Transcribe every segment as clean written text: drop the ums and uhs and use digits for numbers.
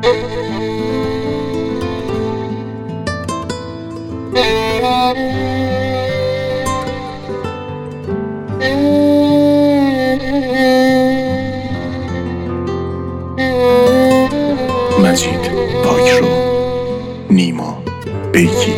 مجید پاکرو، نیما بیکی،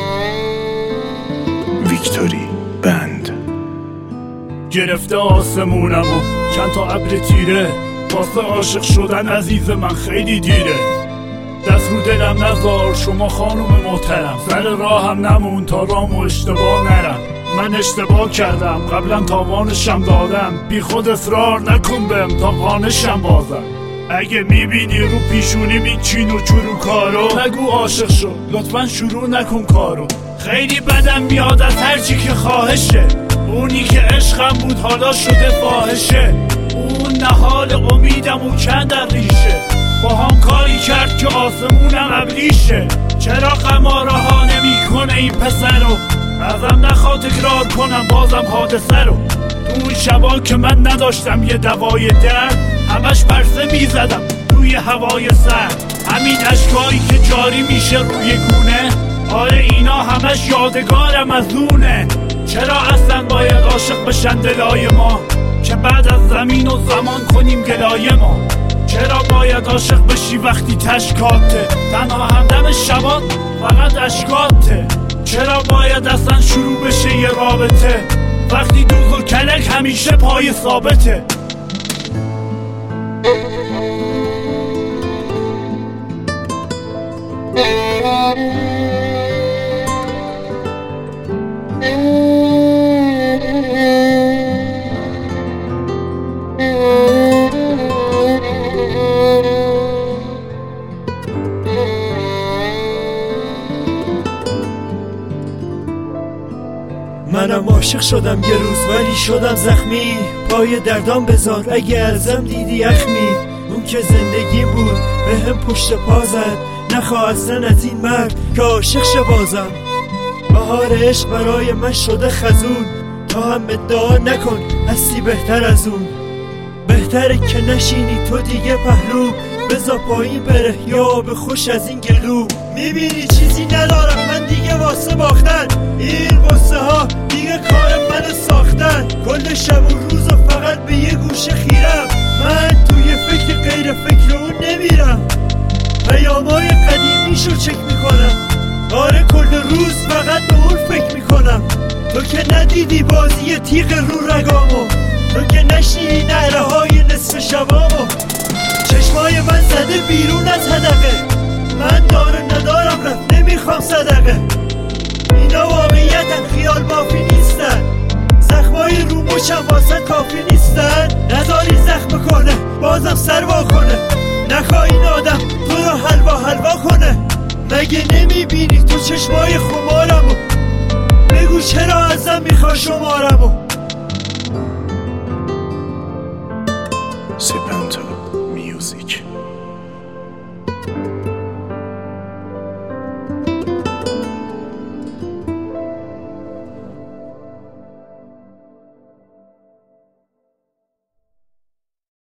ویکتوری بند. گرفته آسمونم و چند تا ابر تیره، واسه عاشق شدن عزیز من خیلی دیره. دست رو دلم نذار شما خانم محترم، سر راهم نمون تا رامو اشتباه نرم. من اشتباه کردم قبلا تاوانشم دادم، بی خود اصرار نکن بهم تا قانشم بازم. اگه میبینی رو پیشونیم این چین و چروکارو، نگو عاشق شد لطفا شروع نکن کارو. خیلی بدم میاد از هرچی که خواهشه، اونی که عشقم بود حالا شده فاحشه. اون نهال امیدم و کندن ریشه، با هم کاری کرد که آسمونم ابریشه. چرا قماره ها نمی کنه این پسرو، ازم نخواد تکرار کنم بازم حادثه رو. اون شبا که من نداشتم یه دوای درد، همش پرسه میزدم روی هوای سرد. همین اشکایی که جاری میشه روی گونه، آره اینا همش یادگارم از اونه. چرا اصلا باید عاشق بشن دلای ما، که بعد از زمین و زمان کنیم گلای ما؟ چرا باید عاشق بشی وقتی تشکاته، تنها همدم شبات فقط اشکاته؟ چرا باید اصلا شروع بشه یه رابطه، وقتی دوز و کلک همیشه پای ثابته؟ منم عاشق شدم یه روز ولی شدم زخمی، پای دردام بذار اگه ازم دیدی اخمی. اون که زندگیم بود به هم پشت پا زد، نخواه اصلا از این مرد که عاشق شه بازم. بهار عشق برای من شده خزون، تا هم ادعا نکن هستی بهتر از اون. بهتره که نشینی تو دیگه پهلو، بذار پایین بره یا آب خوش از این گلو. میبینی چیزی ندارم من دیگه واسه باختن، این قصه ها دیگه کار من ساختن. کل شب و روز و فقط به یه گوشه خیرم، من توی فکر غیر فکر اون نمیرم. پیامای قدیمیشو چک میکنم، آره کل روز فقط به اون فکر میکنم. تو که ندیدی بازی تیغ رو رگامو، تو که نشنیدی نعره های نصف شبامو. چشمای من زده بیرون از حدقه، من داره ندارم رفت نمیخوام صدقه. اینا واقعیتن خیال مافی نیستن، زخمای رو مچم واسه کافی نیستن. نذاری زخم کنه بازم سر وا کنه، نخواه این آدم تو رو حلوا کنه. مگه نمیبینی تو چشمای خمارمو، بگو چرا ازم میخوای شمارمو. سپنتا میوزیک.